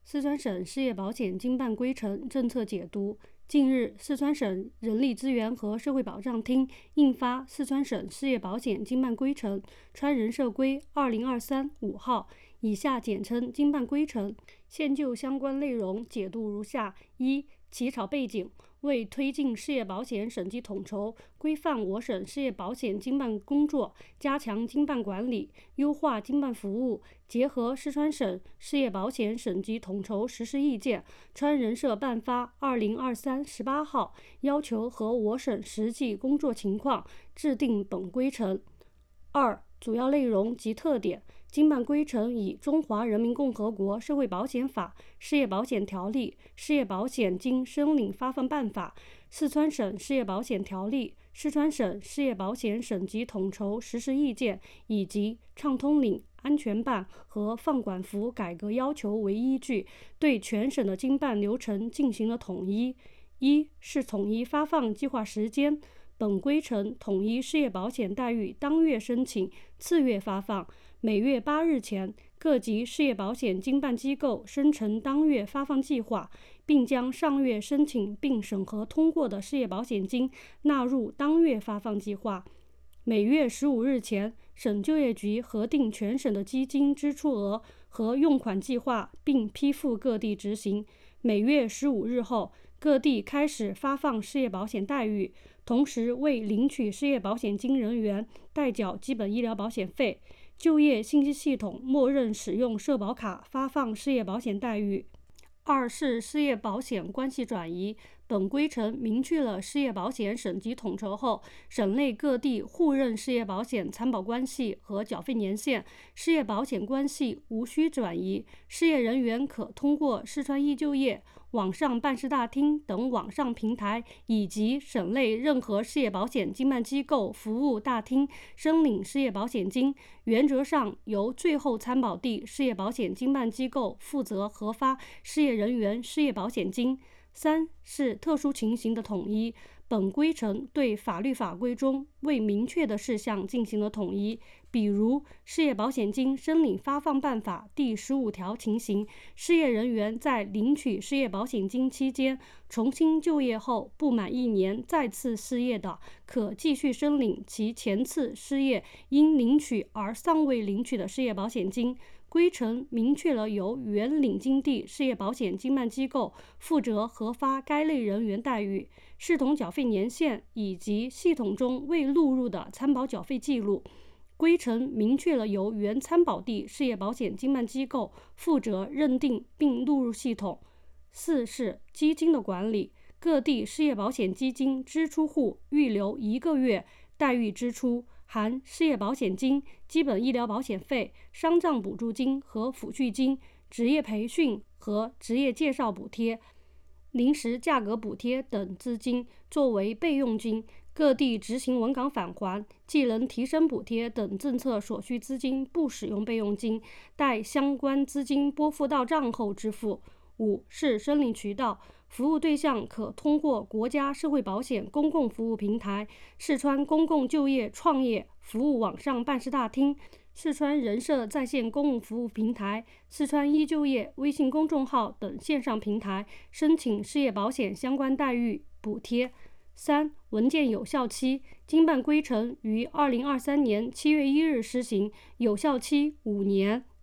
四川省失业保险经办规程政策解读。近日，四川省人力资源和社会保障厅印发《四川省失业保险经办规程（川人社规 2023-5 号）》，以下简称经办规程。现就相关内容解读如下：一、起草背景。为推进失业保险审计统筹，规范我省失业保险经办工作，加强经办管理，优化经办服务，结合四川省失业保险审计统筹实施意见，川人社颁发2023-18号，要求和我省实际工作情况制定本规程。二、主要内容及特点。经办规程以《中华人民共和国社会保险法》、《失业保险条例》、《失业保险金申领发放办法》、《四川省失业保险条例》、《四川省失业保险审计统筹实施意见》以及畅通领、安全办和放管服改革要求为依据，对全省的经办流程进行了统一。一是统一发放计划时间。本规程统一失业保险待遇当月申请，次月发放，每月8日前，各级失业保险经办机构生成当月发放计划，并将上月申请并审核通过的失业保险金纳入当月发放计划。每月15日前，省就业局核定全省的基金支出额和用款计划，并批复各地执行。每月15日后，各地开始发放失业保险待遇，同时为领取失业保险金人员代缴基本医疗保险费。就业信息系统默认使用社保卡发放失业保险待遇。二是失业保险关系转移。本规程明确了失业保险省级统筹后，省内各地互认失业保险参保关系和缴费年限，失业保险关系无需转移。失业人员可通过四川易就业、网上办事大厅等网上平台，以及省内任何失业保险经办机构服务大厅申领失业保险金，原则上由最后参保地失业保险经办机构负责核发失业人员失业保险金。三是特殊情形的统一。本规程对法律法规中未明确的事项进行了统一，比如《失业保险金申领发放办法》第15条情形，失业人员在领取失业保险金期间重新就业后不满1年再次失业的，可继续申领其前次失业因领取而尚未领取的失业保险金。规程明确了由原领金地失业保险经办机构负责核发该类人员待遇、视同缴费年限以及系统中未录入的参保缴费记录。规程明确了由原参保地失业保险经办机构负责认定并录入系统。四是基金的管理。各地失业保险基金支出户预留1个月待遇支出，含失业保险金、基本医疗保险费、伤障补助金和抚恤金、职业培训和职业介绍补贴、临时价格补贴等资金作为备用金。各地执行稳岗返还、技能提升补贴等政策所需资金不使用备用金，待相关资金拨付到账后支付。五是申领渠道。服务对象可通过国家社会保险公共服务平台、四川公共就业创业服务网上办事大厅、四川人社在线公共服务平台、四川易就业微信公众号等线上平台申请失业保险相关待遇补贴。三、文件有效期。经办规程于2023年7月1日施行，有效期5年。